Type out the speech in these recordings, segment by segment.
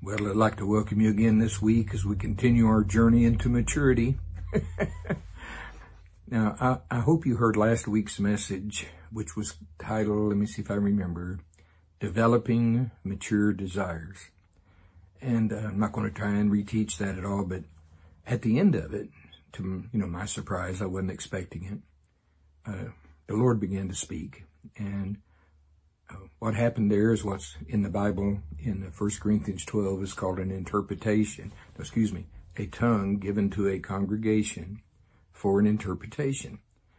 Well, I'd like to welcome you again this week as we continue our journey into maturity. Now, I hope you heard last week's message, which was titled, let me see if I remember, Developing Mature Desires. And I'm not going to try and reteach that at all, but at the end of it, to my surprise, I wasn't expecting it. The Lord began to speak, and what happened there is what's in the Bible in 1 Corinthians 12 is called an interpretation. A tongue given to a congregation for an interpretation.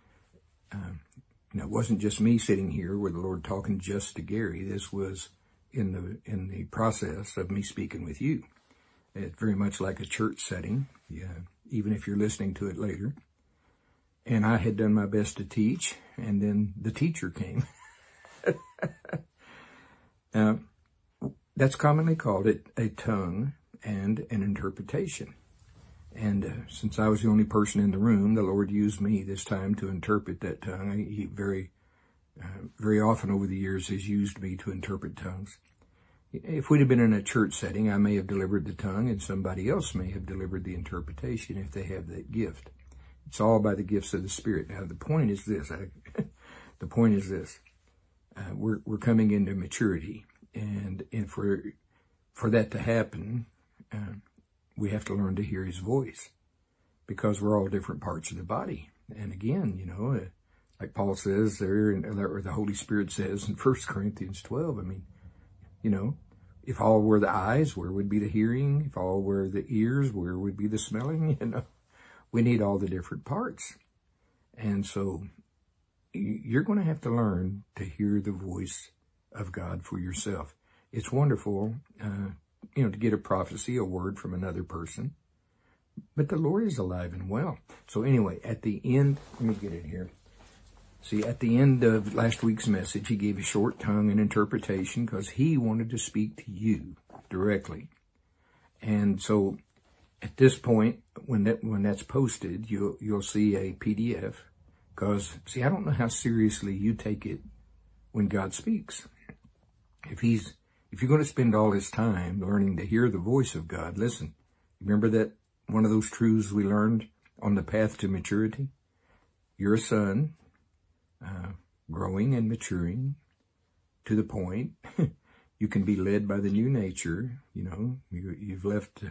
It wasn't just me sitting here with the Lord talking just to Gary. This was in the process of me speaking with you. It's very much like a church setting, even if you're listening to it later. And I had done my best to teach, and then the teacher came. Now, that's commonly called a tongue and an interpretation. And since I was the only person in the room, the Lord used me this time to interpret that tongue. He very often over the years has used me to interpret tongues. If we'd have been in a church setting, I may have delivered the tongue, and somebody else may have delivered the interpretation if they have that gift. It's all by the gifts of the Spirit. Now, the point is this. We're coming into maturity, and for that to happen, we have to learn to hear His voice, because we're all different parts of the body. And again, like Paul says there, or the Holy Spirit says in 1 Corinthians 12, if all were the eyes, where would be the hearing? If all were the ears, where would be the smelling? We need all the different parts. And so you're going to have to learn to hear the voice of God for yourself. It's wonderful, to get a prophecy, a word from another person, but the Lord is alive and well. So anyway, at the end, let me get it here. See, at the end of last week's message, He gave a short tongue and interpretation because He wanted to speak to you directly. And so at this point, when that's posted, you'll see a PDF. Because, see, I don't know how seriously you take it when God speaks. If you're going to spend all this time learning to hear the voice of God, listen, remember that one of those truths we learned on the path to maturity? You're a son, growing and maturing to the point you can be led by the new nature. You've left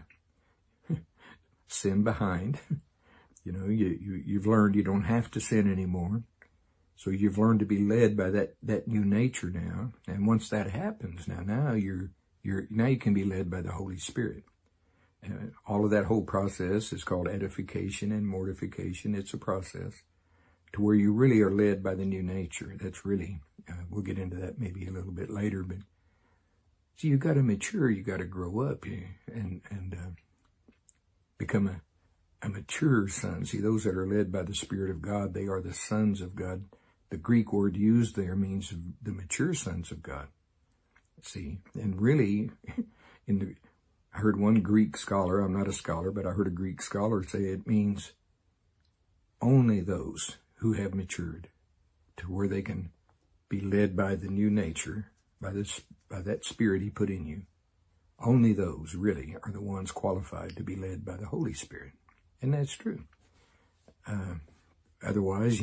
sin behind. You've learned you don't have to sin anymore. So you've learned to be led by that new nature now. And once that happens, now you can be led by the Holy Spirit. All of that whole process is called edification and mortification. It's a process to where you really are led by the new nature. That's really, we'll get into that maybe a little bit later, but see, you got to mature, you got to grow up and become a mature son. See, those that are led by the Spirit of God, they are the sons of God. The Greek word used there means the mature sons of God. See, and really, I heard one Greek scholar, I'm not a scholar, but I heard a Greek scholar say it means only those who have matured to where they can be led by the new nature, by that Spirit He put in you. Only those really are the ones qualified to be led by the Holy Spirit. And that's true. Otherwise,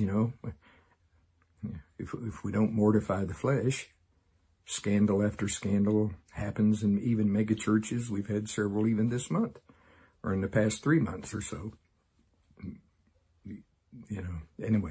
if we don't mortify the flesh, scandal after scandal happens in even mega churches. We've had several even this month, or in the past 3 months or so. Anyway,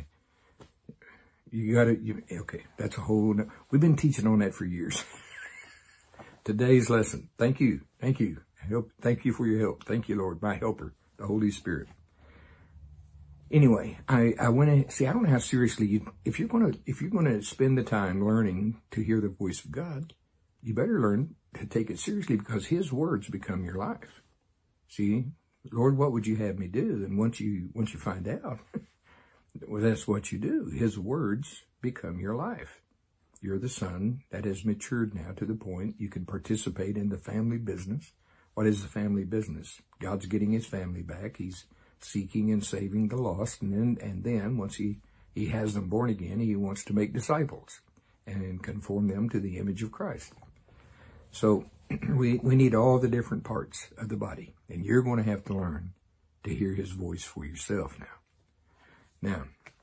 okay, that's a whole, we've been teaching on that for years. Today's lesson, thank you. Thank you for your help. Thank you, Lord, my helper, the Holy Spirit. Anyway, I want to see, I don't know how seriously if you're going to spend the time learning to hear the voice of God, you better learn to take it seriously, because His words become your life. See, Lord, what would you have me do? And once you find out, well, that's what you do. His words become your life. You're the son that has matured now to the point you can participate in the family business. What is the family business? God's getting His family back. He's seeking and saving the lost. And then once he has them born again, He wants to make disciples and conform them to the image of Christ. So we need all the different parts of the body. And you're going to have to learn to hear his voice for yourself now. Now,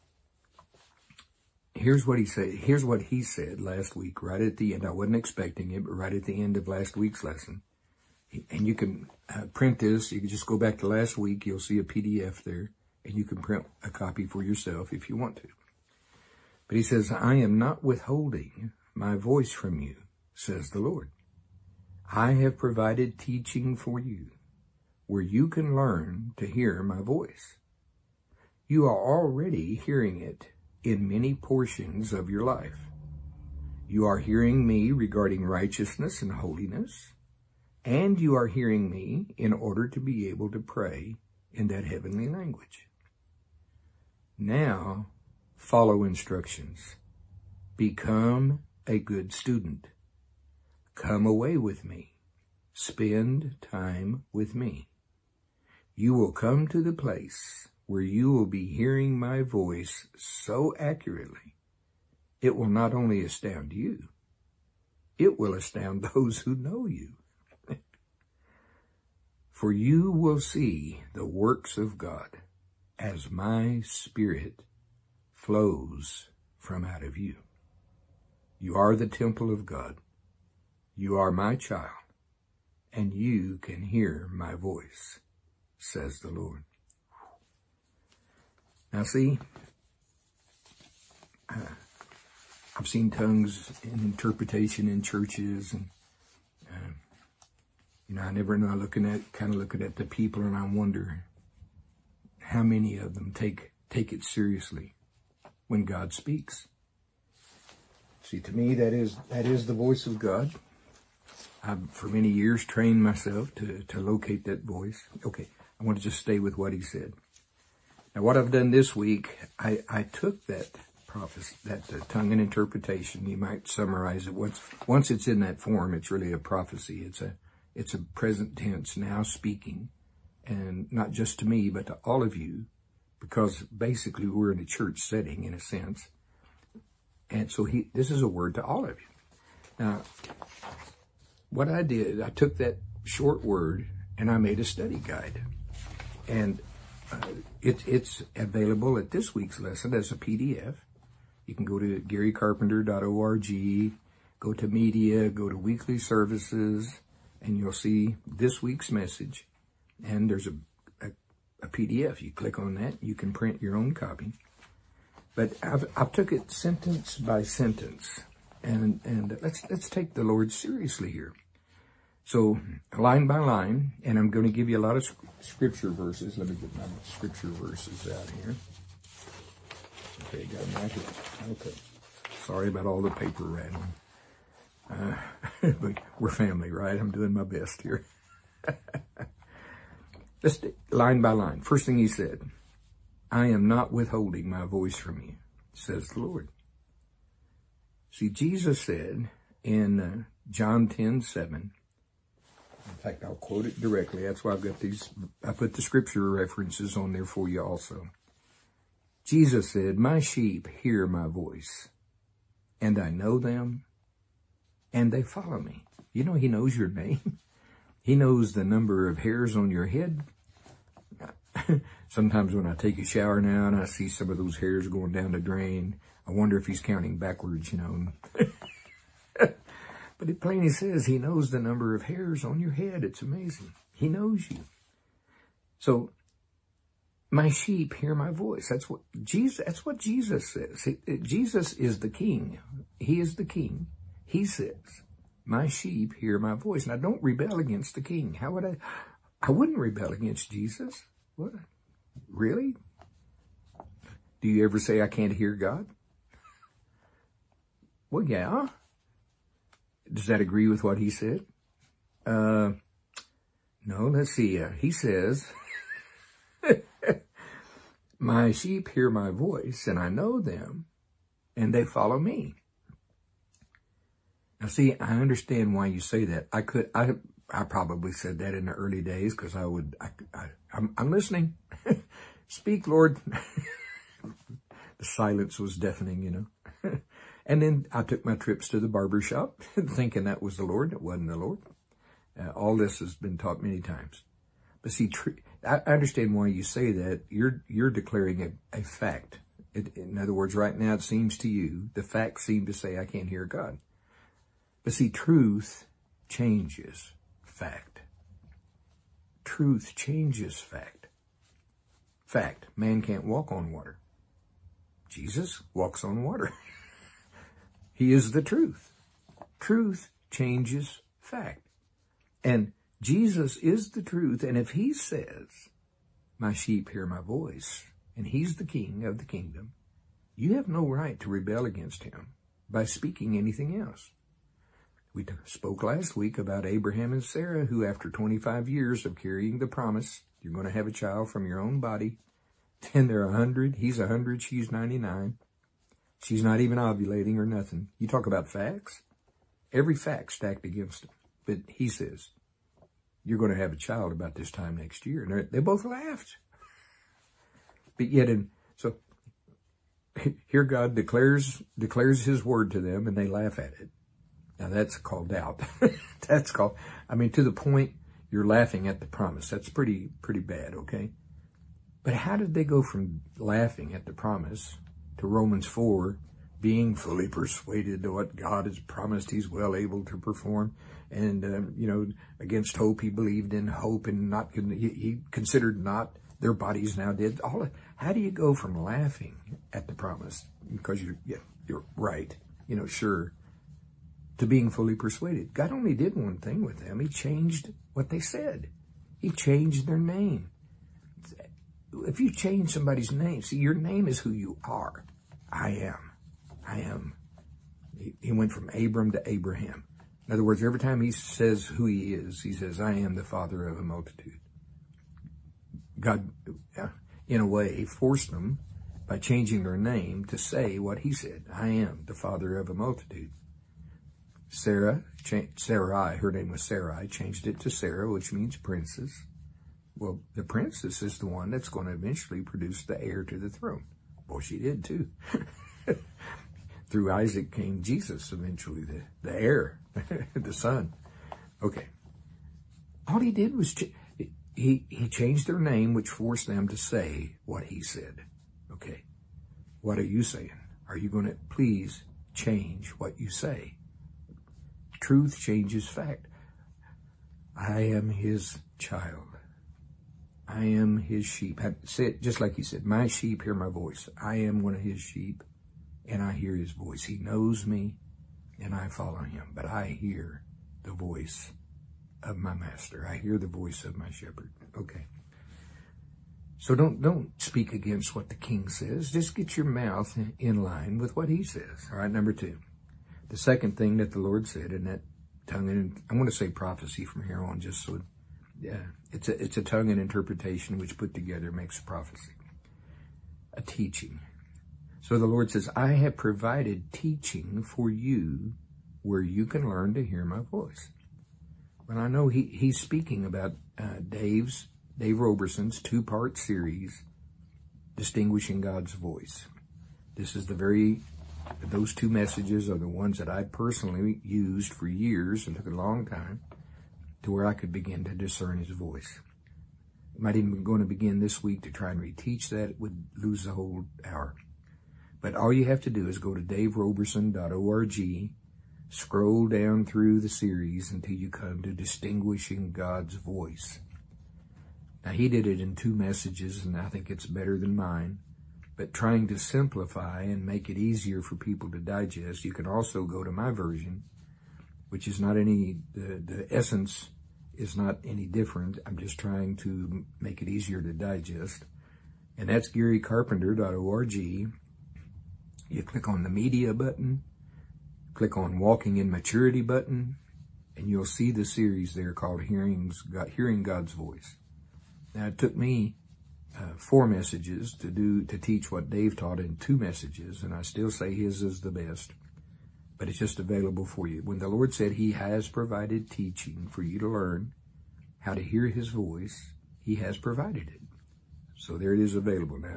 here's what he said last week, right at the end. I wasn't expecting it, but right at the end of last week's lesson. And you can print this. You can just go back to last week. You'll see a PDF there, and you can print a copy for yourself if you want to. But he says, I am not withholding my voice from you, says the Lord. I have provided teaching for you where you can learn to hear my voice. You are already hearing it in many portions of your life. You are hearing me regarding righteousness and holiness, and you are hearing me in order to be able to pray in that heavenly language. Now, follow instructions. Become a good student. Come away with me. Spend time with me. You will come to the place where you will be hearing my voice so accurately, it will not only astound you, it will astound those who know you. For you will see the works of God as my Spirit flows from out of you. You are the temple of God. You are my child, and you can hear my voice, says the Lord. Now see, I've seen tongues in interpretation in churches, and I never know. Looking at the people, and I wonder how many of them take it seriously when God speaks. See, to me, that is the voice of God. I've for many years trained myself to locate that voice. Okay, I want to just stay with what he said. Now, what I've done this week, I took that prophecy, that tongue and interpretation. You might summarize it. Once it's in that form, it's really a prophecy. It's a present tense, now speaking, and not just to me, but to all of you, because basically we're in a church setting in a sense. And so this is a word to all of you. Now, what I did, I took that short word and I made a study guide, and it's available at this week's lesson as a PDF. You can go to GaryCarpenter.org, go to media, go to weekly services, and you'll see this week's message. And there's a PDF. You click on that, you can print your own copy. But I've took it sentence by sentence, and let's take the Lord seriously here. So, line by line, and I'm going to give you a lot of scripture verses. Let me get my scripture verses out here. Okay, got them right here. Okay. Sorry about all the paper rattling. But we're family, right? I'm doing my best here. Let's line by line. First thing he said, I am not withholding my voice from you, says the Lord. See, Jesus said in John 10:7, in fact, I'll quote it directly. That's why I've got these. I put the scripture references on there for you also. Jesus said, my sheep hear my voice, and I know them, and they follow me. You know, he knows your name. He knows the number of hairs on your head. Sometimes when I take a shower now and I see some of those hairs going down the drain, I wonder if he's counting backwards, you know. But it plainly says he knows the number of hairs on your head. It's amazing. He knows you. So, my sheep hear my voice. That's what Jesus says. Jesus is the king. He is the king. He says, my sheep hear my voice. Now, don't rebel against the king. How would I wouldn't rebel against Jesus. What? Really? Do you ever say, I can't hear God? Well, yeah. Does that agree with what he said? No, let's see. He says, my sheep hear my voice, and I know them, and they follow me. Now, see, I understand why you say that. I probably said that in the early days because I'm listening. Speak, Lord. The silence was deafening, you know. And then I took my trips to the barber shop thinking that was the Lord. It wasn't the Lord. All this has been taught many times. But see, I understand why you say that. You're declaring a fact. In other words, right now it seems to you, the facts seem to say I can't hear God. But see, truth changes fact. Truth changes fact. Fact, man can't walk on water. Jesus walks on water. He is the truth. Truth changes fact. And Jesus is the truth. And if he says, my sheep hear my voice, and he's the king of the kingdom, you have no right to rebel against him by speaking anything else. We spoke last week about Abraham and Sarah, who after 25 years of carrying the promise, you're going to have a child from your own body, and they're 100, he's 100, she's 99. She's not even ovulating or nothing. You talk about facts? Every fact stacked against him. But he says, you're going to have a child about this time next year. And they both laughed. But yet, so here God declares his word to them, and they laugh at it. Now that's called doubt. That's called, to the point you're laughing at the promise. That's pretty bad, okay? But how did they go from laughing at the promise to Romans 4, being fully persuaded to what God has promised he's well able to perform? And, against hope, he believed in hope, and he considered not their bodies now dead. How do you go from laughing at the promise, because you're right, sure, to being fully persuaded? God only did one thing with them. He changed what they said. He changed their name. If you change somebody's name, see, your name is who you are. I am. He went from Abram to Abraham. In other words, every time he says who he is, he says, I am the father of a multitude. God, in a way, forced them by changing their name to say what he said. I am the father of a multitude. Sarai, her name was Sarai, changed it to Sarah, which means princess. Well, the princess is the one that's going to eventually produce the heir to the throne. Well, she did too. Through Isaac came Jesus, eventually, the heir, the son. Okay. All he did was, he changed their name, which forced them to say what he said. Okay. What are you saying? Are you going to please change what you say? Truth changes fact. I am his child. I am his sheep. Say it just like he said, my sheep hear my voice. I am one of his sheep, and I hear his voice. He knows me, and I follow him. But I hear the voice of my master. I hear the voice of my shepherd. Okay. So don't speak against what the king says. Just get your mouth in line with what he says. All right, number 2. The second thing that the Lord said in that tongue, and I'm going to say prophecy from here on, just so, it's a tongue and interpretation which put together makes prophecy. A teaching. So the Lord says, I have provided teaching for you where you can learn to hear my voice. Well, I know he's speaking about Dave Roberson's 2-part series, Distinguishing God's Voice. This is those 2 messages are the ones that I personally used for years, and took a long time, to where I could begin to discern his voice. I might even be going to begin this week to try and reteach that. It would lose the whole hour. But all you have to do is go to daveroberson.org, scroll down through the series until you come to Distinguishing God's Voice. Now, he did it in 2 messages, and I think it's better than mine. But trying to simplify and make it easier for people to digest, you can also go to my version, which is not the essence is not any different. I'm just trying to make it easier to digest. And that's GaryCarpenter.org. You click on the media button, click on Walking in Maturity button, and you'll see the series there called Hearing God's Voice. Now, it took me 4 messages to teach what Dave taught in 2 messages, and I still say his is the best, but it's just available for you. When the Lord said he has provided teaching for you to learn how to hear his voice, he has provided it. So there it is available. Now,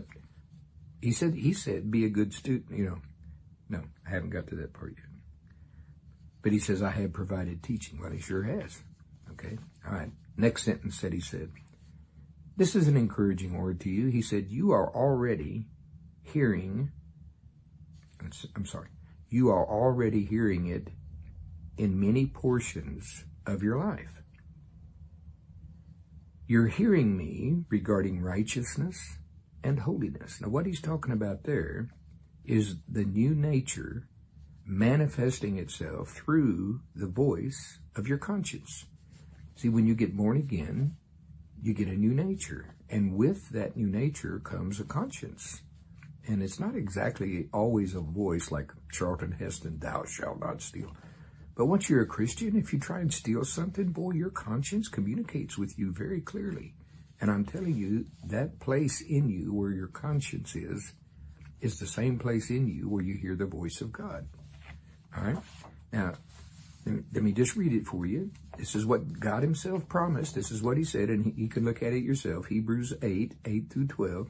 he said, be a good student, No, I haven't got to that part yet. But he says, I have provided teaching. Well, he sure has. Okay. All right. Next sentence that he said, this is an encouraging word to you. He said, you are already hearing it in many portions of your life. You're hearing me regarding righteousness and holiness. Now, what he's talking about there is the new nature manifesting itself through the voice of your conscience. See, when you get born again, you get a new nature. And with that new nature comes a conscience. And it's not exactly always a voice like Charlton Heston, thou shalt not steal. But once you're a Christian, if you try and steal something, boy, your conscience communicates with you very clearly. And I'm telling you, that place in you where your conscience is the same place in you where you hear the voice of God. All right? Now, let me just read it for you. This is what God himself promised. This is what he said, and you can look at it yourself. Hebrews 8 through 12.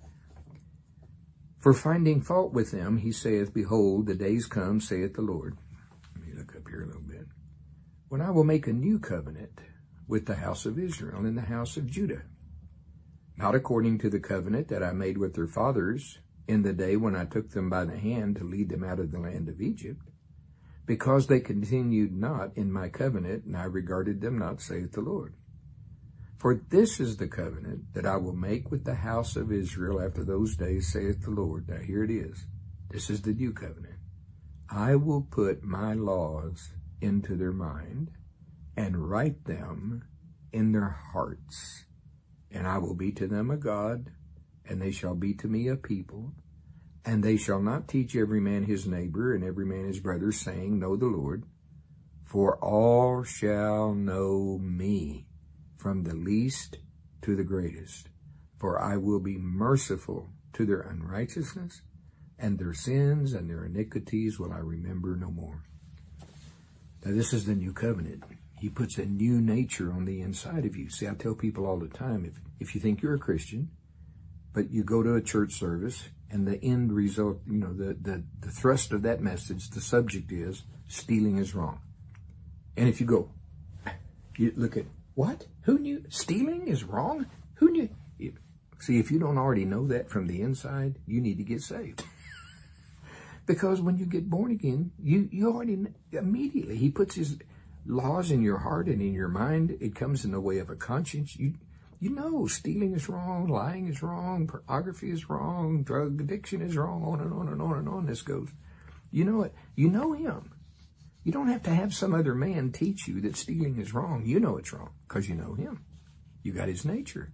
For finding fault with them, he saith, behold, the days come, saith the Lord. Let me look up here a little bit. When I will make a new covenant with the house of Israel and the house of Judah, not according to the covenant that I made with their fathers in the day when I took them by the hand to lead them out of the land of Egypt, because they continued not in my covenant, and I regarded them not, saith the Lord. For this is the covenant that I will make with the house of Israel after those days, saith the Lord. Now here it is. This is the new covenant. I will put my laws into their mind and write them in their hearts. And I will be to them a God, and they shall be to me a people. And they shall not teach every man his neighbor and every man his brother, saying, know the Lord. For all shall know me, from the least to the greatest. For I will be merciful to their unrighteousness, and their sins and their iniquities will I remember no more. Now this is the new covenant. He puts a new nature on the inside of you. See, I tell people all the time, if you think you're a Christian, but you go to a church service, and the end result, the thrust of that message, the subject is, stealing is wrong. And if you go, you look at, what? Who knew stealing is wrong? Who knew? See, if you don't already know that from the inside, you need to get saved. Because when you get born again, you already, immediately, he puts his laws in your heart and in your mind. It comes in the way of a conscience. You know stealing is wrong, lying is wrong, pornography is wrong, drug addiction is wrong, on and on and on and on this goes. You know it. You know him. You don't have to have some other man teach you that stealing is wrong. You know it's wrong because you know him. You got his nature.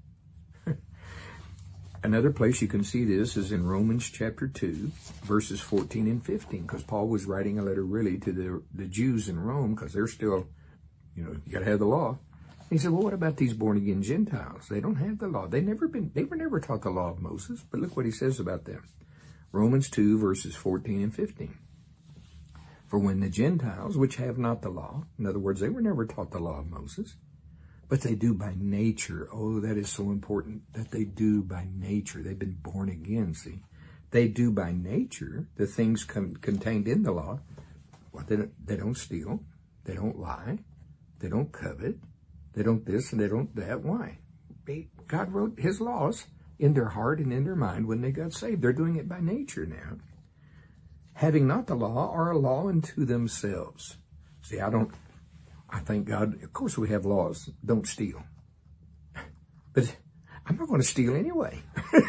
Another place you can see this is in Romans chapter 2, verses 14 and 15, because Paul was writing a letter really to the Jews in Rome because they're still, you got to have the law. He said, well, what about these born-again Gentiles? They don't have the law. They were never taught the law of Moses. But look what he says about them. Romans 2, verses 14 and 15. For when the Gentiles, which have not the law, in other words, they were never taught the law of Moses, but they do by nature. Oh, that is so important, that they do by nature. They've been born again, see. They do by nature the things contained in the law. Well, they don't steal. They don't lie. They don't covet. They don't this and they don't that. Why? God wrote his laws in their heart and in their mind when they got saved. They're doing it by nature now. Having not the law, are a law unto themselves. See, I thank God, of course we have laws, don't steal. But I'm not going to steal anyway.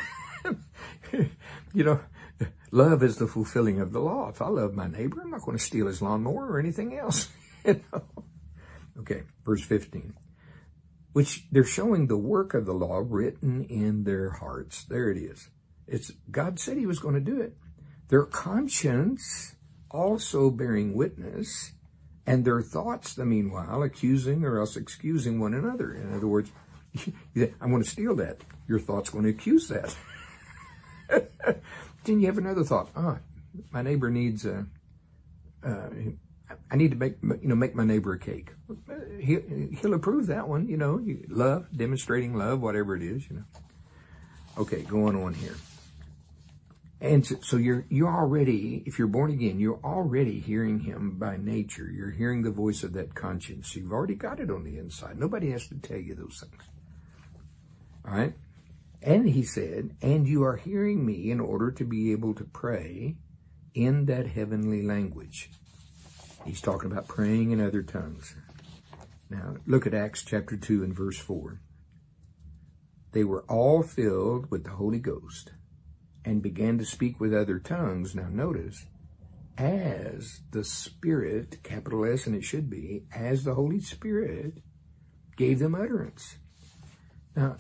Love is the fulfilling of the law. If I love my neighbor, I'm not going to steal his lawnmower or anything else. Okay, verse 15. Which they're showing the work of the law written in their hearts. There it is. God said he was going to do it. Their conscience also bearing witness, and their thoughts, the meanwhile, accusing or else excusing one another. In other words, I'm going to steal that. Your thought's going to accuse that. Then you have another thought. My neighbor needs I need to make my neighbor a cake. He'll approve that one, love, demonstrating love, whatever it is, Okay, going on here. And so you're already, if you're born again, you're already hearing him by nature. You're hearing the voice of that conscience. You've already got it on the inside. Nobody has to tell you those things. All right? And he said, and you are hearing me in order to be able to pray in that heavenly language. He's talking about praying in other tongues. Now, look at Acts chapter 2 and verse 4. They were all filled with the Holy Ghost and began to speak with other tongues. Now notice, as the Spirit, capital S and it should be, as the Holy Spirit gave them utterance. Now,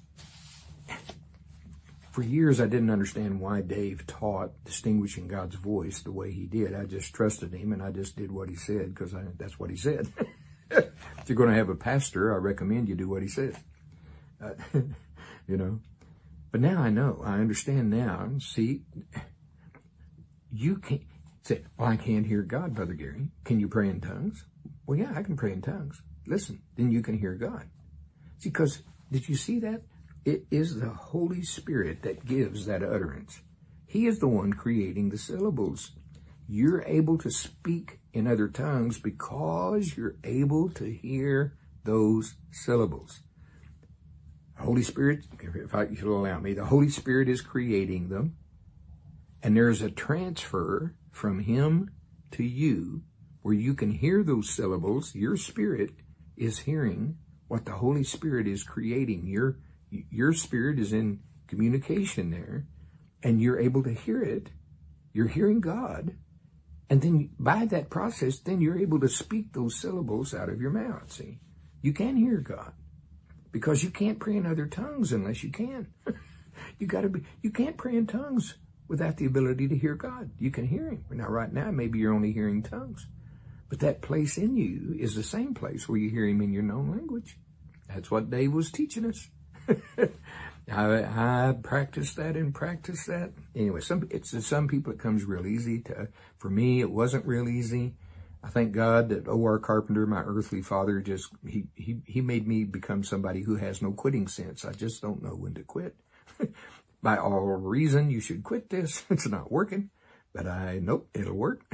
for years I didn't understand why Dave taught distinguishing God's voice the way he did. I just trusted him and I just did what he said because that's what he said. If you're going to have a pastor, I recommend you do what he says. You know. But now I know, I understand now. See, you can't say, well, I can't hear God, Brother Gary. Can you pray in tongues? Well, yeah, I can pray in tongues. Listen, then you can hear God. See, because, did you see that? It is the Holy Spirit that gives that utterance. He is the one creating the syllables. You're able to speak in other tongues because you're able to hear those syllables. Holy Spirit, if you'll allow me, the Holy Spirit is creating them, and there's a transfer from him to you where you can hear those syllables. Your spirit is hearing what the Holy Spirit is creating. Your spirit is in communication there, and you're able to hear it. You're hearing God, and then by that process, then you're able to speak those syllables out of your mouth. See, you can hear God. Because you can't pray in other tongues unless you can. You can't pray in tongues without the ability to hear God. You can hear him. Now, right now, maybe you're only hearing tongues. But that place in you is the same place where you hear him in your known language. That's what Dave was teaching us. I practiced that and practiced that. Anyway, some people it comes real easy. For me, it wasn't real easy. I thank God that O.R. Carpenter, my earthly father, he made me become somebody who has no quitting sense. I just don't know when to quit. By all reason, you should quit this. It's not working. But nope, it'll work.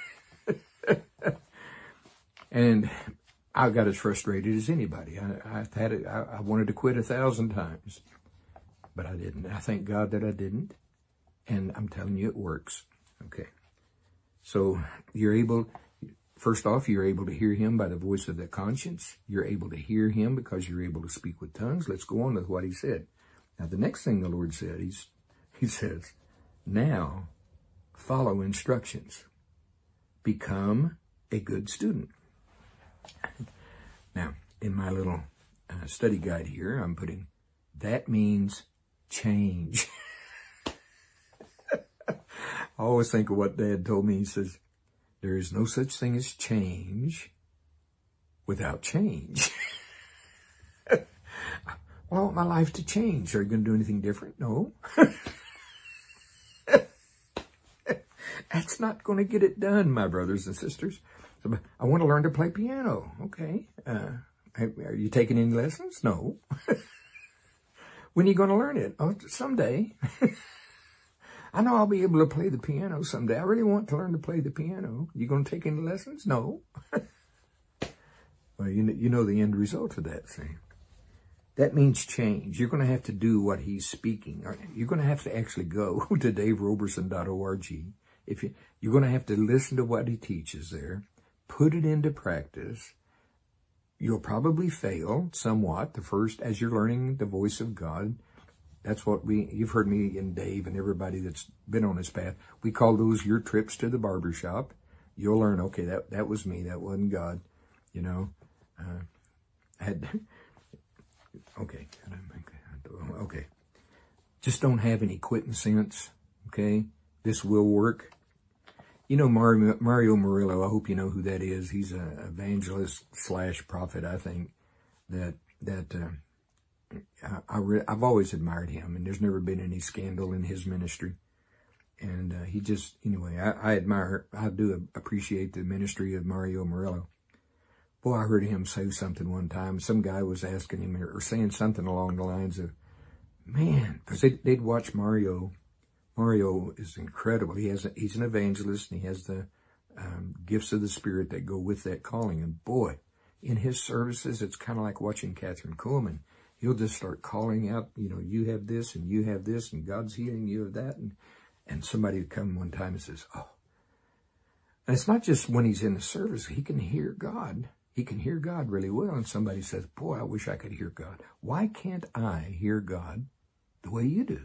And I got as frustrated as anybody. I wanted to quit 1,000 times, but I didn't. I thank God that I didn't. And I'm telling you, it works. Okay. So first off, you're able to hear him by the voice of the conscience. You're able to hear him because you're able to speak with tongues. Let's go on with what he said. Now, the next thing the Lord said, he says, now follow instructions. Become a good student. Now, in my little study guide here, I'm putting, that means change. I always think of what Dad told me. He says, there is no such thing as change without change. Well, I want my life to change. Are you going to do anything different? No. That's not going to get it done, my brothers and sisters. So, I want to learn to play piano. Okay. Are you taking any lessons? No. When are you going to learn it? Oh, someday. I know I'll be able to play the piano someday. I really want to learn to play the piano. You going to take any lessons? No. Well, you know the end result of that, see. That means change. You're going to have to do what he's speaking. You're going to have to actually go to daveroberson.org. You're going to have to listen to what he teaches there, put it into practice. You'll probably fail somewhat as you're learning the voice of God. That's what you've heard me and Dave and everybody that's been on this path. We call those your trips to the barbershop. You'll learn, okay, that was me. That wasn't God. You know, okay. Just don't have any quitting sense. Okay. This will work. You know, Mario Murillo, I hope you know who that is. He's an evangelist / prophet, I think, I've always admired him, and there's never been any scandal in his ministry. And I do appreciate the ministry of Mario Murillo. Boy, I heard him say something one time. Some guy was asking him or saying something along the lines of, man, because they'd watch Mario Mario is incredible. He's an evangelist, and he has the gifts of the Spirit that go with that calling. And boy, in his services, it's kind of like watching Catherine Kuhlman. He'll just start calling out, you have this, and you have this, and God's healing you of that. And somebody would come one time and says, oh. And it's not just when he's in the service. He can hear God. He can hear God really well. And somebody says, boy, I wish I could hear God. Why can't I hear God the way you do?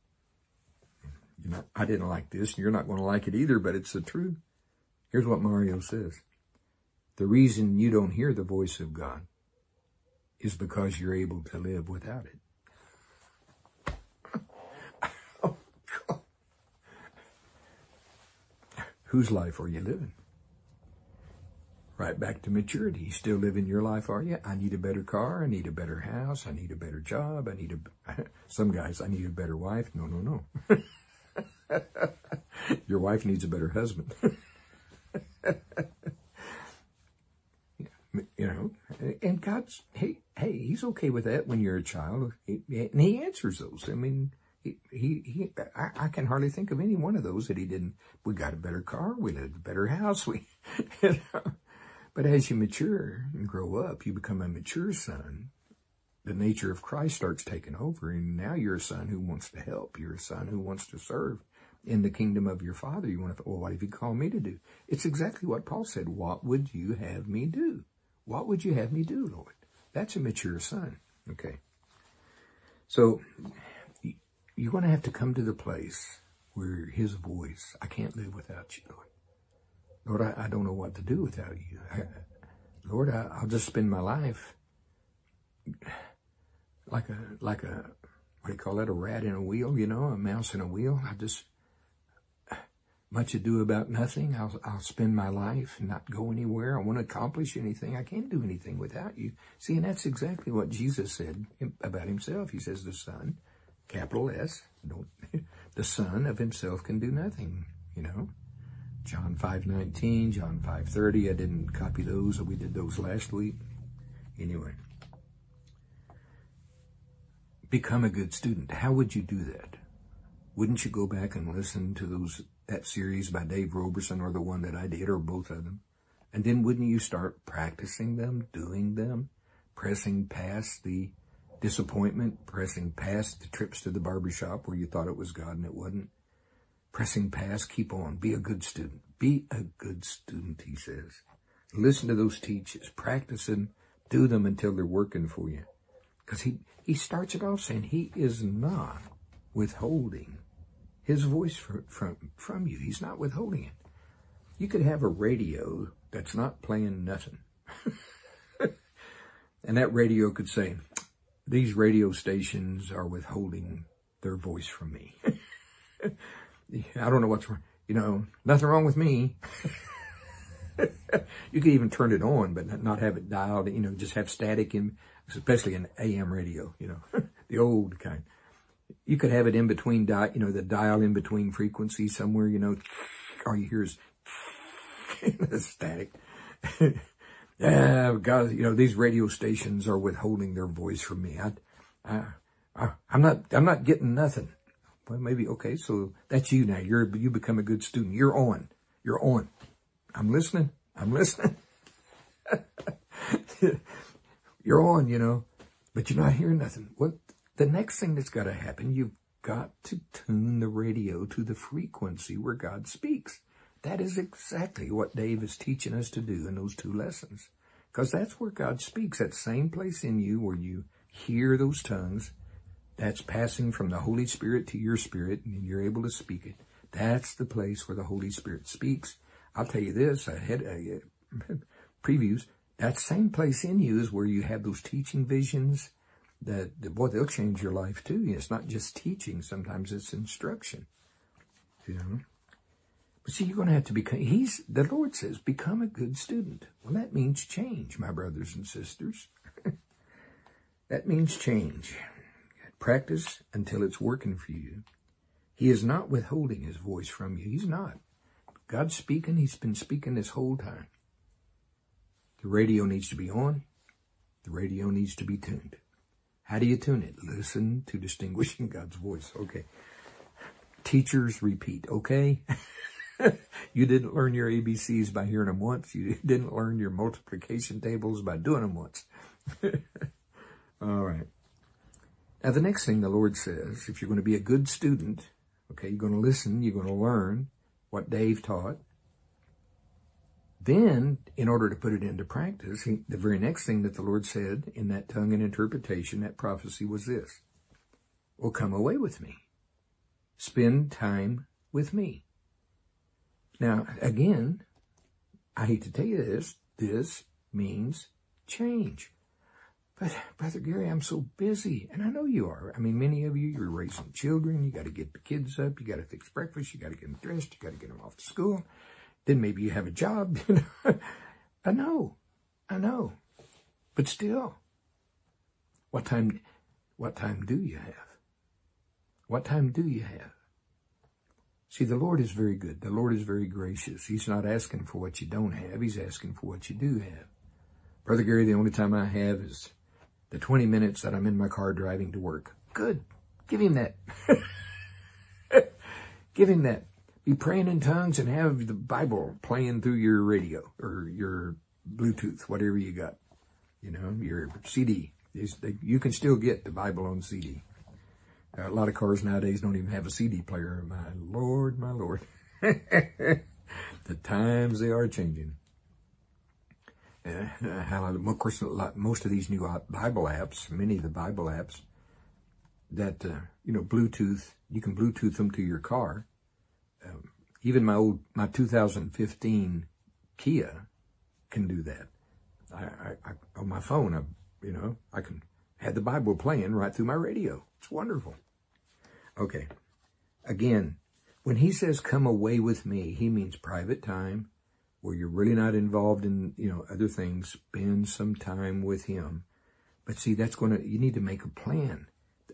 I didn't like this, and you're not going to like it either, but it's the truth. Here's what Mario says. The reason you don't hear the voice of God is because you're able to live without it. Oh, God. Whose life are you living? Right back to maturity. You still living your life, are you? I need a better car. I need a better house. I need a better job. Some guys, I need a better wife. No. Your wife needs a better husband. And God's, hey, he's okay with that when you're a child. And he answers those. I mean, I can hardly think of any one of those that he didn't. We got a better car. We lived a better house. But as you mature and grow up, you become a mature son. The nature of Christ starts taking over, and now you're a son who wants to help. You're a son who wants to serve in the kingdom of your Father. You want to, what have you called me to do? It's exactly what Paul said. What would you have me do? What would you have me do, Lord? That's a mature son. Okay. So you're going to have to come to the place where his voice, I can't live without you, Lord. Lord, I don't know what to do without you. Lord, I'll just spend my life like a, what do you call that? A rat in a wheel, a mouse in a wheel. Much ado about nothing. I'll spend my life and not go anywhere. I won't accomplish anything. I can't do anything without you. See, and that's exactly what Jesus said about himself. He says the Son, capital S, the Son of himself can do nothing, John 5:19, John 5:30. I didn't copy those. We did those last week. Anyway. Become a good student. How would you do that? Wouldn't you go back and listen to that series by Dave Roberson, or the one that I did, or both of them? And then wouldn't you start practicing them, doing them, pressing past the disappointment, pressing past the trips to the barbershop where you thought it was God and it wasn't? Pressing past, keep on, be a good student. Be a good student, he says. Listen to those teachers, practice them, do them until they're working for you. Because he starts it off saying he is not withholding his voice from you. He's not withholding it. You could have a radio that's not playing nothing. And that radio could say, these radio stations are withholding their voice from me. I don't know what's wrong. Nothing wrong with me. You could even turn it on, but not have it dialed, just have static in, especially an AM radio, the old kind. You could have it in between, the dial in between frequencies somewhere, all you hear is static. God, these radio stations are withholding their voice from me. I'm not getting nothing. Well, maybe, okay, so that's you now. You become a good student. You're on. I'm listening. You're on, but you're not hearing nothing. The next thing that's got to happen, you've got to tune the radio to the frequency where God speaks. That is exactly what Dave is teaching us to do in those 2 lessons. Because that's where God speaks, that same place in you where you hear those tongues. That's passing from the Holy Spirit to your spirit, and you're able to speak it. That's the place where the Holy Spirit speaks. I'll tell you this, previews, that same place in you is where you have those teaching visions that, they'll change your life too. It's not just teaching. Sometimes it's instruction. But see, you're going to have to become, the Lord says, become a good student. Well, that means change, my brothers and sisters. That means change. Practice until it's working for you. He is not withholding his voice from you. He's not. God's speaking. He's been speaking this whole time. The radio needs to be on. The radio needs to be tuned. How do you tune it? Listen to distinguishing God's voice. Okay. Teachers repeat, okay? You didn't learn your ABCs by hearing them once. You didn't learn your multiplication tables by doing them once. All right. Now, the next thing the Lord says, if you're going to be a good student, okay, you're going to listen, you're going to learn what Dave taught. Then, in order to put it into practice, the very next thing that the Lord said in that tongue and interpretation, that prophecy, was this: well, come away with me. Spend time with me. Now, again, I hate to tell you this means change. But, Brother Gary, I'm so busy. And I know you are. I mean, many of you, you're raising children. You got to get the kids up. You got to fix breakfast. You got to get them dressed. You got to get them off to school. Then maybe you have a job. I know. But still, what time do you have? What time do you have? See, the Lord is very good. The Lord is very gracious. He's not asking for what you don't have. He's asking for what you do have. Brother Gary, the only time I have is the 20 minutes that I'm in my car driving to work. Good. Give him that. Give him that. Be praying in tongues and have the Bible playing through your radio or your Bluetooth, whatever you got. You know, your CD. You can still get the Bible on CD. A lot of cars nowadays don't even have a CD player. My Lord, my Lord. The times, they are changing. Of course, most of these new Bible apps, many of the Bible apps that, Bluetooth, you can Bluetooth them to your car. Even my 2015 Kia can do that. I on my phone, I can have the Bible playing right through my radio. It's wonderful. Okay. Again, when he says, come away with me, he means private time where you're really not involved in, other things. Spend some time with him. But see, you need to make a plan.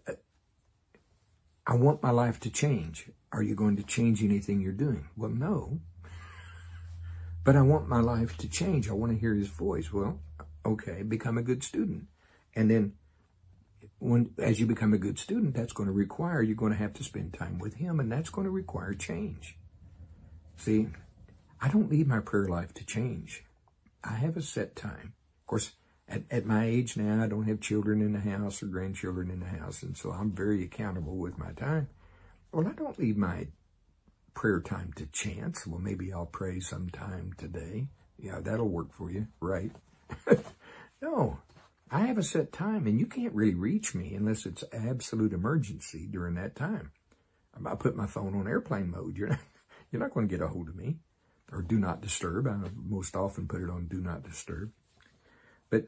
I want my life to change. Are you going to change anything you're doing? Well, no. But I want my life to change. I want to hear his voice. Well, okay, become a good student. And then as you become a good student, that's going to require you're going to have to spend time with him, and that's going to require change. See, I don't need my prayer life to change. I have a set time. Of course, at my age now, I don't have children in the house or grandchildren in the house, and so I'm very accountable with my time. Well, I don't leave my prayer time to chance. Well, maybe I'll pray sometime today. Yeah, that'll work for you, right? No, I have a set time, and you can't really reach me unless it's absolute emergency during that time. I put my phone on airplane mode. You're not going to get a hold of me. Or do not disturb. I most often put it on do not disturb. But,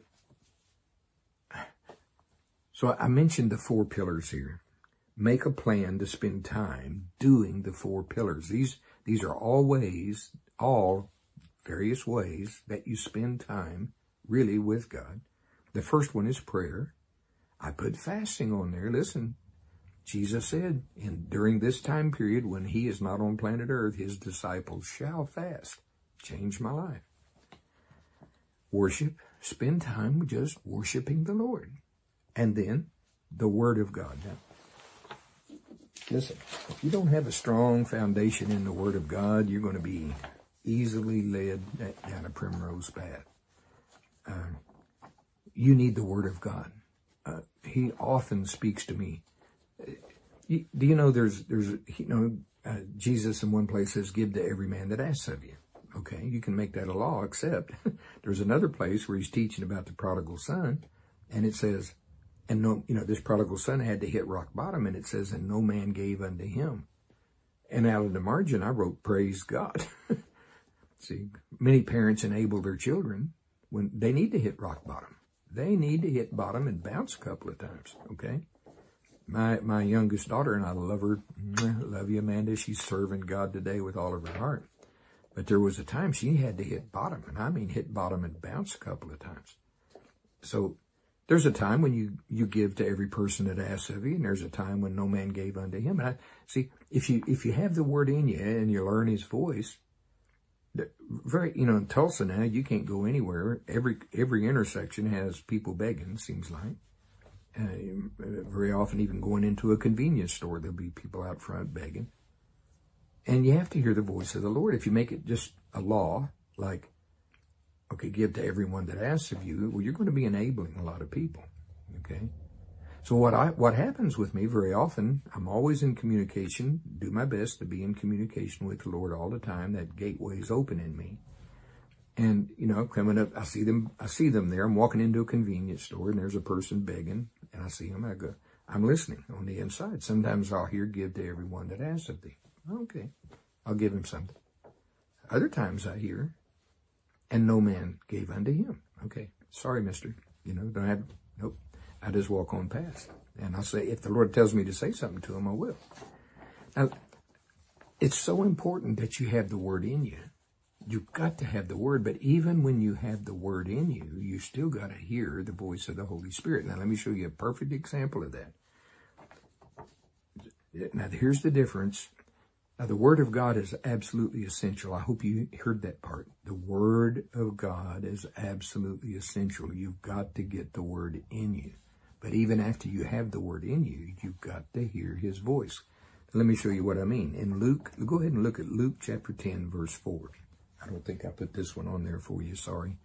so I mentioned the 4 pillars here. Make a plan to spend time doing the 4 pillars. These are all various ways that you spend time really with God. The first one is prayer. I put fasting on there. Listen, Jesus said, during this time period when he is not on planet Earth, his disciples shall fast. Change my life. Worship. Spend time just worshiping the Lord. And then the Word of God. Now, listen, if you don't have a strong foundation in the Word of God, you're going to be easily led down a primrose path. You need the Word of God. He often speaks to me. Do you know Jesus in one place says, give to every man that asks of you. Okay, you can make that a law, except there's another place where he's teaching about the prodigal son, and it says, this prodigal son had to hit rock bottom, and it says, and no man gave unto him. And out of the margin, I wrote, praise God. See, many parents enable their children when they need to hit rock bottom. They need to hit bottom and bounce a couple of times, okay? My youngest daughter, and I love her, love you, Amanda, she's serving God today with all of her heart. But there was a time she had to hit bottom, and I mean hit bottom and bounce a couple of times. So there's a time when you give to every person that asks of you, and there's a time when no man gave unto him. And if you have the Word in you and you learn his voice, in Tulsa now, you can't go anywhere. Every intersection has people begging, seems like. Very often, even going into a convenience store, there'll be people out front begging. And you have to hear the voice of the Lord. If you make it just a law, like, okay, give to everyone that asks of you, well, you're going to be enabling a lot of people, okay? So what happens with me very often, I'm always in communication, do my best to be in communication with the Lord all the time. That gateway is open in me. And, you know, coming up, I see them there. I'm walking into a convenience store and there's a person begging and I see them. I go, I'm listening on the inside. Sometimes I'll hear, give to everyone that asks of thee. Okay, I'll give him something. Other times I hear, and no man gave unto him. Okay, sorry, mister. You know, don't have, nope. I just walk on past. And I'll say, if the Lord tells me to say something to him, I will. Now, it's so important that you have the word in you. You've got to have the word, but even when you have the word in you, you still got to hear the voice of the Holy Spirit. Now, let me show you a perfect example of that. Now, here's the difference. Now, the Word of God is absolutely essential. I hope you heard that part. The Word of God is absolutely essential. You've got to get the Word in you. But even after you have the Word in you, you've got to hear His voice. Let me show you what I mean. In Luke, go ahead and look at Luke chapter 10, verse 4. I don't think I put this one on there for you, sorry.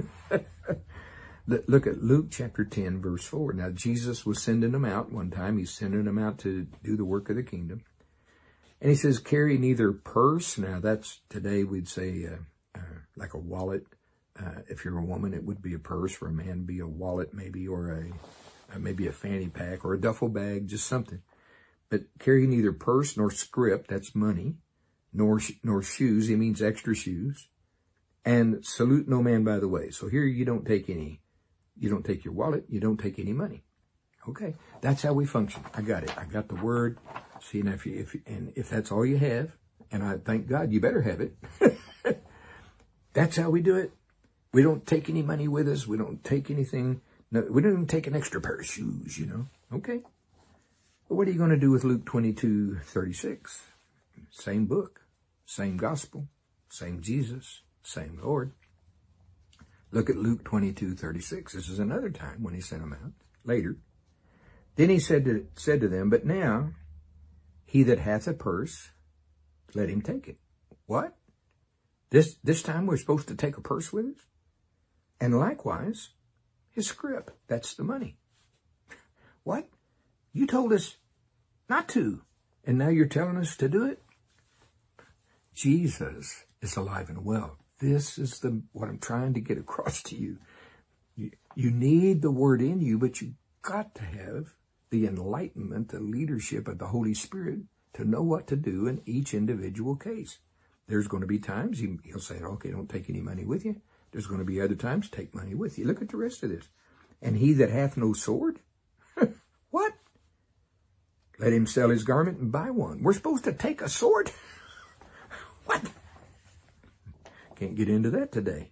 Look at Luke chapter 10, verse 4. Now, Jesus was sending them out one time. He's sending them out to do the work of the kingdom. And he says, carry neither purse. Now, that's today we'd say like a wallet. If you're a woman, it would be a purse. For a man, it'd be a wallet maybe, or maybe a fanny pack or a duffel bag, just something. But carry neither purse nor scrip, that's money, nor shoes. He means extra shoes. And salute no man by the way. So here you don't take your wallet, you don't take any money. Okay, that's how we function. I got it. I got the word. See, now if that's all you have, and I thank God you better have it. That's how we do it. We don't take any money with us. We don't take anything. No, we don't even take an extra pair of shoes, you know. Okay. But what are you going to do with Luke 22:36? Same book, same gospel, same Jesus, same Lord. Look at Luke 22:36. This is another time when he sent them out later. Then he said to them, but now he that hath a purse, let him take it. What? This time we're supposed to take a purse with us? And likewise, his scrip, that's the money. What? You told us not to, and now you're telling us to do it? Jesus is alive and well. This is what I'm trying to get across to you. You need the word in you, but you've got to have the enlightenment, the leadership of the Holy Spirit to know what to do in each individual case. There's going to be times he'll say, okay, don't take any money with you. There's going to be other times, take money with you. Look at the rest of this. And he that hath no sword, what? Let him sell his garment and buy one. We're supposed to take a sword? What? Can't get into that today.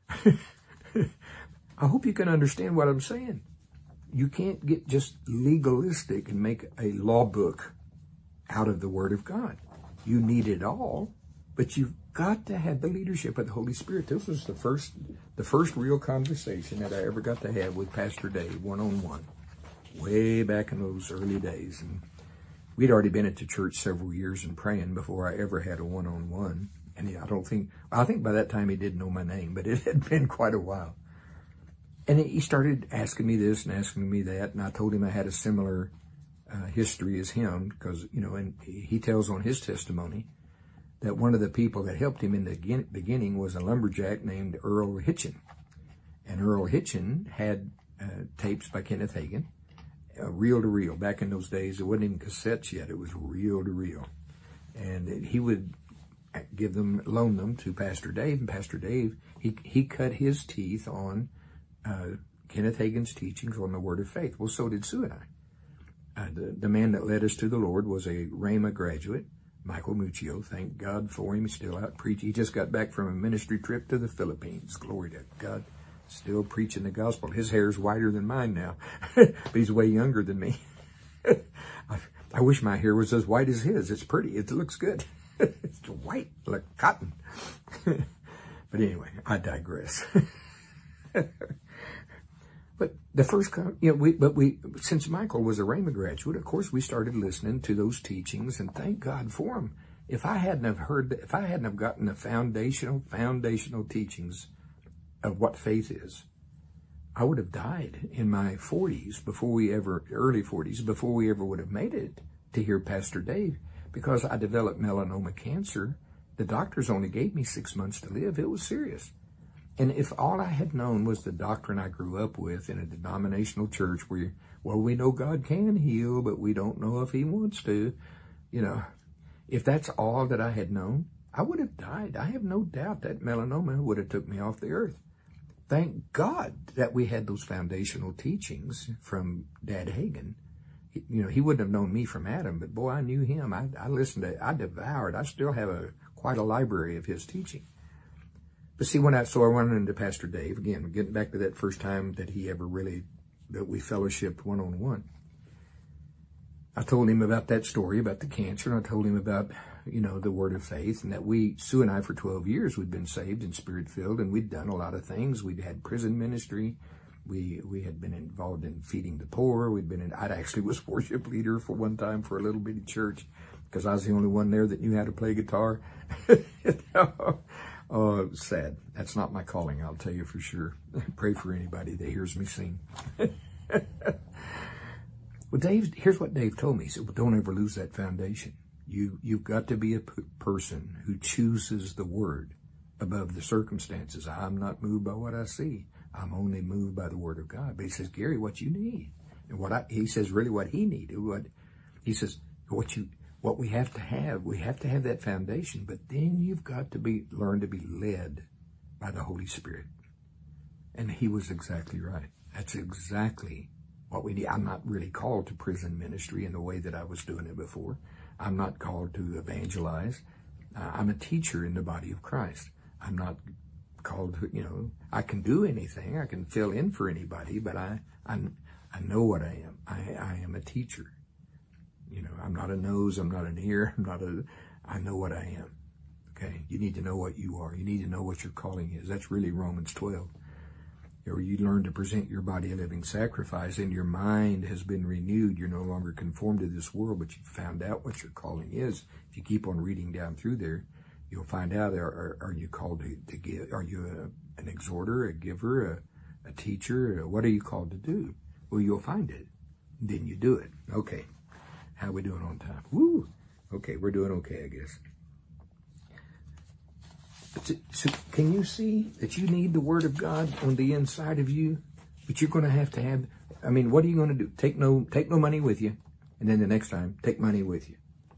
I hope you can understand what I'm saying. You can't get just legalistic and make a law book out of the Word of God. You need it all, but you've got to have the leadership of the Holy Spirit. This was the first real conversation that I ever got to have with Pastor Dave, one-on-one, way back in those early days. And we'd already been at the church several years and praying before I ever had a one-on-one. And I think by that time he did know my name, but it had been quite a while. And he started asking me this and asking me that, and I told him I had a similar history as him, because, you know, and he tells on his testimony that one of the people that helped him in the beginning was a lumberjack named Earl Hitchin. And Earl Hitchin had tapes by Kenneth Hagin, reel-to-reel. Back in those days, it wasn't even cassettes yet. It was reel-to-reel. And he would loan them to Pastor Dave, and Pastor Dave, he cut his teeth on Kenneth Hagin's teachings on the Word of Faith. Well, so did Sue and I. The man that led us to the Lord was a Rhema graduate, Michael Muccio. Thank God for him. He's still out preaching. He just got back from a ministry trip to the Philippines. Glory to God. Still preaching the gospel. His hair's whiter than mine now, but he's way younger than me. I wish my hair was as white as his. It's pretty. It looks good. It's white like cotton. But anyway, I digress. But the first, since Michael was a Rhema graduate, of course, we started listening to those teachings, and thank God for them. If I hadn't have gotten the foundational teachings of what faith is, I would have died in my 40s early 40s, before we ever would have made it to hear Pastor Dave, because I developed melanoma cancer. The doctors only gave me 6 months to live. It was serious. And if all I had known was the doctrine I grew up with in a denominational church where, well, we know God can heal, but we don't know if he wants to, if that's all that I had known, I would have died. I have no doubt that melanoma would have took me off the earth. Thank God that we had those foundational teachings from Dad Hagin. He wouldn't have known me from Adam, but boy, I knew him. I listened to it. I devoured. I still have quite a library of his teaching. But see, so I went into Pastor Dave, again, getting back to that first time that we fellowshipped one-on-one. I told him about that story, about the cancer, and I told him about, the word of faith, and that Sue and I, for 12 years, we'd been saved and spirit-filled, and we'd done a lot of things. We'd had prison ministry. We had been involved in feeding the poor. I actually was worship leader for one time for a little bitty church, because I was the only one there that knew how to play guitar. Oh, it was sad. That's not my calling, I'll tell you for sure. Pray for anybody that hears me sing. Well, here's what Dave told me. He said, well, don't ever lose that foundation. You've got to be a person who chooses the word above the circumstances. I'm not moved by what I see. I'm only moved by the word of God. But he says, Gary, what you need, and he says really what he needed. He says, what we have to have that foundation, but then you've got to learn to be led by the Holy Spirit. And he was exactly right. That's exactly what we need. I'm not really called to prison ministry in the way that I was doing it before. I'm not called to evangelize. I'm a teacher in the body of Christ. I'm not called to, I can do anything. I can fill in for anybody, but I know what I am. I am a teacher. I'm not a nose, I'm not an ear, I know what I am. Okay? You need to know what you are. You need to know what your calling is. That's really Romans 12. Or you learn to present your body a living sacrifice, and your mind has been renewed. You're no longer conformed to this world, but you've found out what your calling is. If you keep on reading down through there, you'll find out, are you called to give? Are you an exhorter, a giver, a teacher? What are you called to do? Well, you'll find it. Then you do it. Okay. How we doing on time? Woo! Okay, we're doing okay, I guess. So can you see that you need the Word of God on the inside of you? But you're going to have, what are you going to do? Take no money with you. And then the next time, take money with you.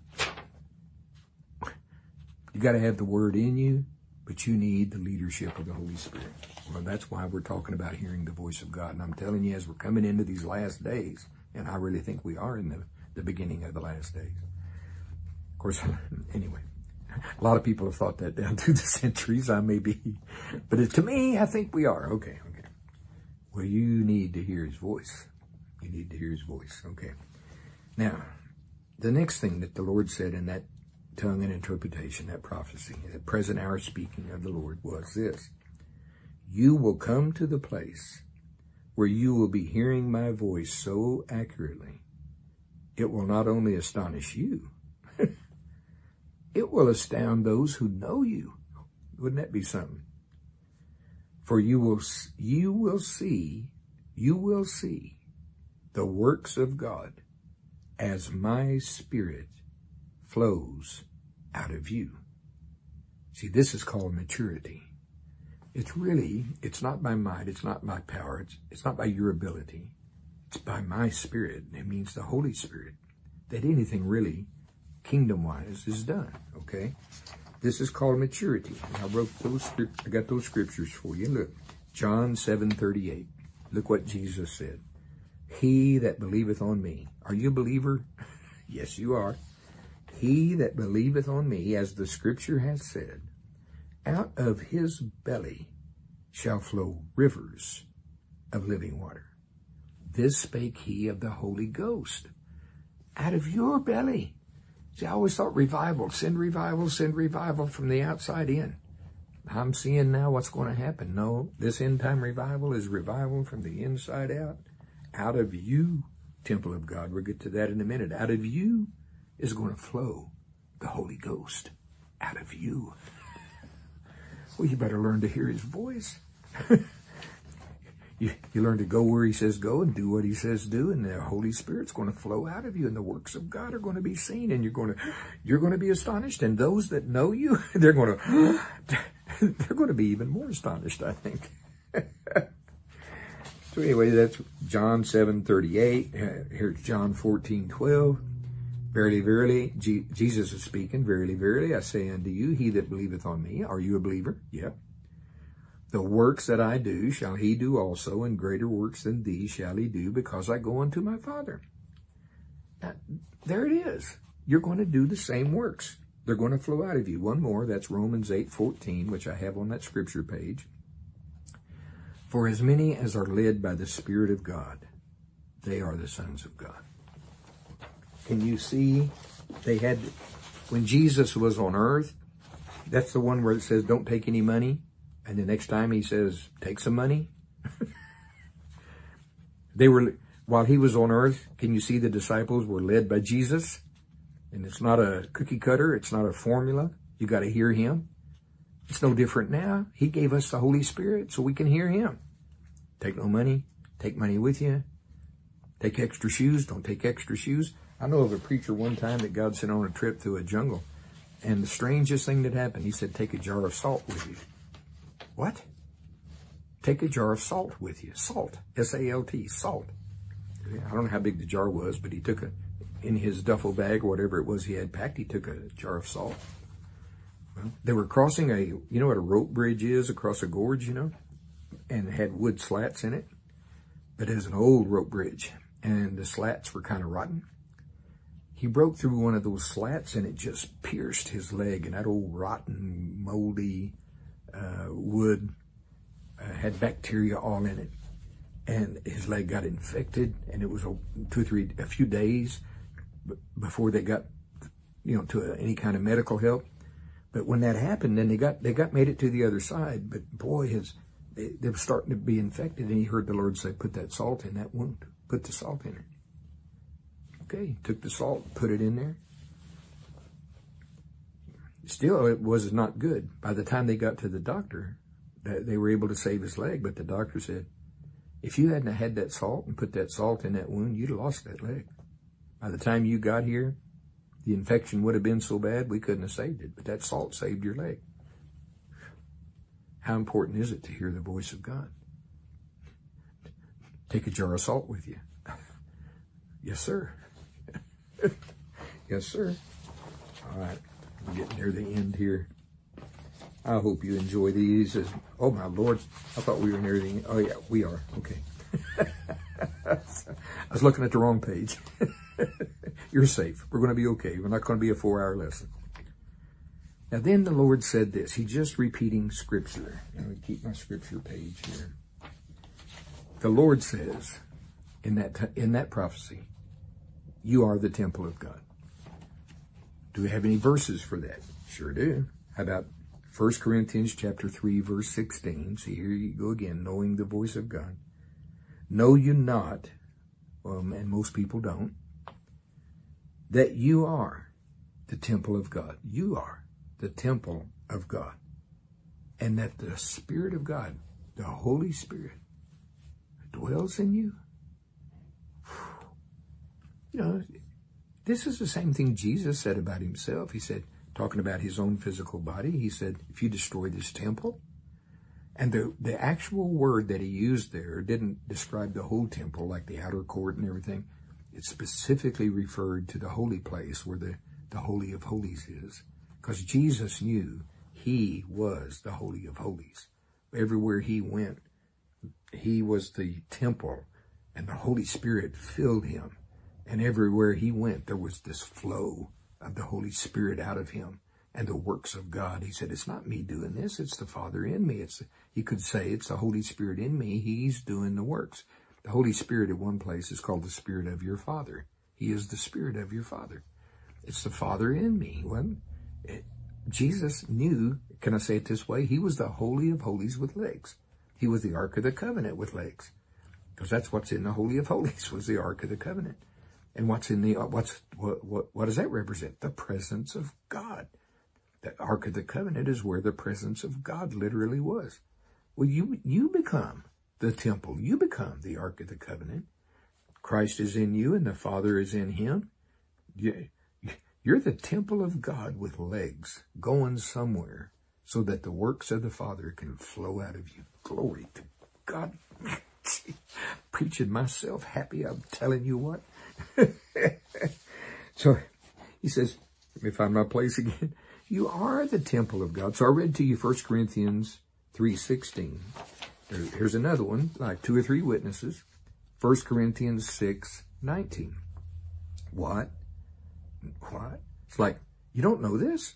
You got to have the Word in you, but you need the leadership of the Holy Spirit. Well, that's why we're talking about hearing the voice of God. And I'm telling you, as we're coming into these last days, and I really think we are in the beginning of the last days. Of course, anyway, a lot of people have thought that down through the centuries. I may be, but to me, I think we are. Okay. Well, you need to hear his voice. You need to hear his voice. Okay. Now, the next thing that the Lord said in that tongue and interpretation, that prophecy, that present hour speaking of the Lord, was this: you will come to the place where you will be hearing my voice so accurately, it will not only astonish you, it will astound those who know you. Wouldn't that be something? For you will see the works of God as my Spirit flows out of you. See, this is called maturity. It's not by might, it's not by power, it's not by your ability. It's by my Spirit. It means the Holy Spirit, that anything really kingdom-wise is done, okay? This is called maturity. I got those scriptures for you. Look, John 7:38. Look what Jesus said. He that believeth on me. Are you a believer? Yes, you are. He that believeth on me, as the scripture has said, out of his belly shall flow rivers of living water. This spake he of the Holy Ghost. Out of your belly. See, I always thought send revival from the outside in. I'm seeing now what's going to happen. No, this end time revival is revival from the inside out. Out of you, temple of God. We'll get to that in a minute. Out of you is going to flow the Holy Ghost out of you. Well, you better learn to hear his voice. You learn to go where he says go and do what he says do, and the Holy Spirit's going to flow out of you, and the works of God are going to be seen, and you're going to be astonished. And those that know you, they're going to be even more astonished, I think. So anyway, that's John 7:38. Here's John 14:12. Verily, verily, Jesus is speaking. Verily, verily, I say unto you, he that believeth on me. Are you a believer? Yep. The works that I do shall he do also, and greater works than these shall he do, because I go unto my Father. Now, there it is. You're going to do the same works. They're going to flow out of you. One more, that's Romans 8:14, which I have on that scripture page. For as many as are led by the Spirit of God, they are the sons of God. Can you see? When Jesus was on earth, that's the one where it says, don't take any money. And the next time he says, take some money. While he was on earth, can you see the disciples were led by Jesus? And it's not a cookie cutter. It's not a formula. You got to hear him. It's no different now. He gave us the Holy Spirit so we can hear him. Take no money. Take money with you. Take extra shoes. Don't take extra shoes. I know of a preacher one time that God sent on a trip through a jungle. And the strangest thing that happened, he said, take a jar of salt with you. What? Take a jar of salt with you. Salt. S-A-L-T. Salt. I don't know how big the jar was, but he took in his duffel bag or whatever it was he had packed, he took a jar of salt. Well, they were crossing you know what a rope bridge is across a gorge, and it had wood slats in it. But it was an old rope bridge, and the slats were kind of rotten. He broke through one of those slats, and it just pierced his leg, and that old rotten, moldy wood had bacteria all in it, and his leg got infected, and it was a few days before they got to any kind of medical help. But when that happened, then they made it to the other side. But boy, they were starting to be infected, and he heard the Lord say, put that salt in that wound. Put the salt in it. Okay, took the salt, put it in there. Still, it was not good. By the time they got to the doctor, they were able to save his leg, but the doctor said, if you hadn't had that salt and put that salt in that wound, you'd have lost that leg. By the time you got here, the infection would have been so bad we couldn't have saved it, but that salt saved your leg. How important is it to hear the voice of God? Take a jar of salt with you. Yes, sir. Yes, sir. All right. We're getting near the end here. I hope you enjoy these. Oh, my Lord. I thought we were near the end. Oh, yeah, we are. Okay. I was looking at the wrong page. You're safe. We're going to be okay. We're not going to be a 4-hour lesson. Now, then the Lord said this. He's just repeating scripture. Let me keep my scripture page here. The Lord says in that prophecy, you are the temple of God. Do we have any verses for that? Sure do. How about 1 Corinthians chapter 3, verse 16? See, here you go again, knowing the voice of God. Know you not, and most people don't, that you are the temple of God. You are the temple of God. And that the Spirit of God, the Holy Spirit, dwells in you. This is the same thing Jesus said about himself. He said, talking about his own physical body, he said, if you destroy this temple, and the actual word that he used there didn't describe the whole temple, like the outer court and everything. It specifically referred to the holy place where the Holy of Holies is. Because Jesus knew he was the Holy of Holies. Everywhere he went, he was the temple, and the Holy Spirit filled him. And everywhere he went, there was this flow of the Holy Spirit out of him and the works of God. He said, it's not me doing this. It's the Father in me. He could say, it's the Holy Spirit in me. He's doing the works. The Holy Spirit at one place is called the Spirit of your Father. He is the Spirit of your Father. It's the Father in me. Well, Jesus knew, can I say it this way? He was the Holy of Holies with legs. He was the Ark of the Covenant with legs. Because that's what's in the Holy of Holies, was the Ark of the Covenant. And what's in the, what does that represent? The presence of God. The Ark of the Covenant is where the presence of God literally was. Well, you become the temple. You become the Ark of the Covenant. Christ is in you and the Father is in him. You're the temple of God with legs going somewhere so that the works of the Father can flow out of you. Glory to God. Preaching myself happy, I'm telling you what. So he says, let me find my place again. You are the temple of God. So I read to you 1 Corinthians 3:16. Here's another one, like 2 or 3 witnesses. 1 Corinthians 6:19. What? It's like, you don't know this?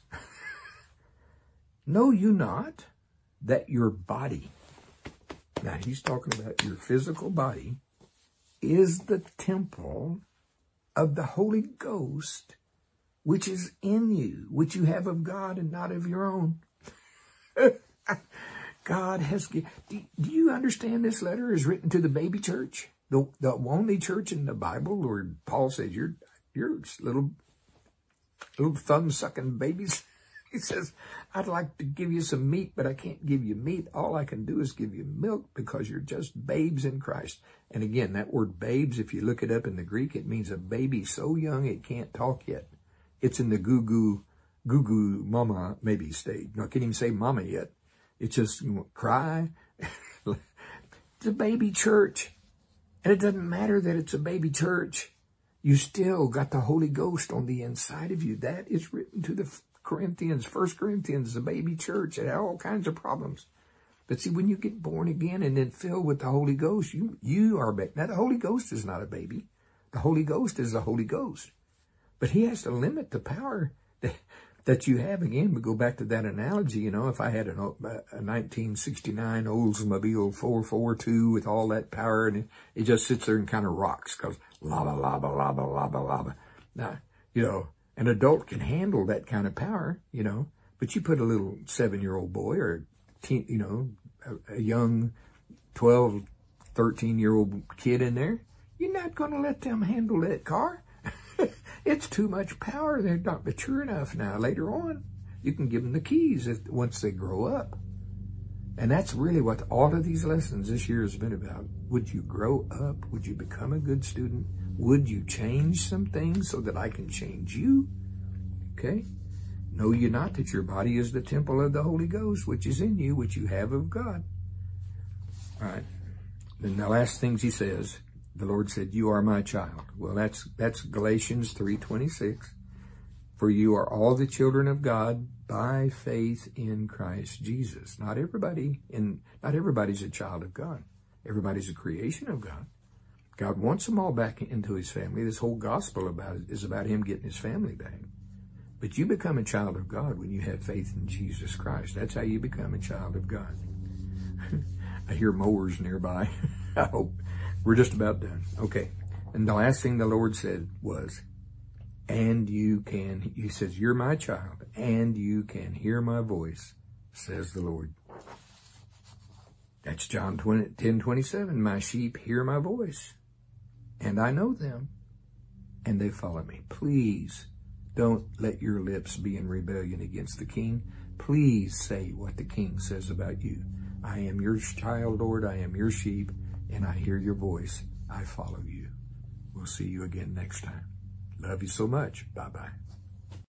Know you not that your body, now he's talking about your physical body, is the temple of the Holy Ghost, which is in you, which you have of God and not of your own. God has, do you understand this letter is written to the baby church? The only church in the Bible where Paul says, you're little thumb-sucking babies. He says, I'd like to give you some meat, but I can't give you meat. All I can do is give you milk because you're just babes in Christ. And again, that word babes, if you look it up in the Greek, it means a baby so young it can't talk yet. It's in the goo-goo mama maybe stage. No, I can't even say mama yet. It's just cry. It's a baby church. And it doesn't matter that it's a baby church. You still got the Holy Ghost on the inside of you. That is written to the Corinthians. 1 Corinthians is a baby church. It had all kinds of problems. But see, when you get born again and then filled with the Holy Ghost, you are a baby. Now, the Holy Ghost is not a baby. The Holy Ghost is the Holy Ghost. But he has to limit the power that you have. Again, we go back to that analogy. You know, if I had a 1969 Oldsmobile 442 with all that power and it just sits there and kind of rocks because lava, lava, lava, lava, lava. Now, you know, an adult can handle that kind of power, you know, but you put a little 7-year-old boy or, you know, a young 12, 13-year-old kid in there, you're not going to let them handle that car. It's too much power. They're not mature enough now. Later on, you can give them the keys once they grow up. And that's really what all of these lessons this year has been about. Would you grow up? Would you become a good student? Would you change some things so that I can change you? Okay? Know you not that your body is the temple of the Holy Ghost, which is in you, which you have of God. All right. Then the last things he says, the Lord said, you are my child. Well, that's Galatians 3:26. For you are all the children of God by faith in Christ Jesus. Not everybody's a child of God. Everybody's a creation of God. God wants them all back into his family. This whole gospel is about him getting his family back. But you become a child of God when you have faith in Jesus Christ. That's how you become a child of God. I hear mowers nearby. I hope we're just about done. Okay. And the last thing the Lord said was, and he says, you're my child, and you can hear my voice, says the Lord. That's John 10:27. My sheep hear my voice, and I know them, and they follow me. Please don't let your lips be in rebellion against the King. Please say what the King says about you. I am your child, Lord. I am your sheep, and I hear your voice. I follow you. We'll see you again next time. Love you so much. Bye-bye.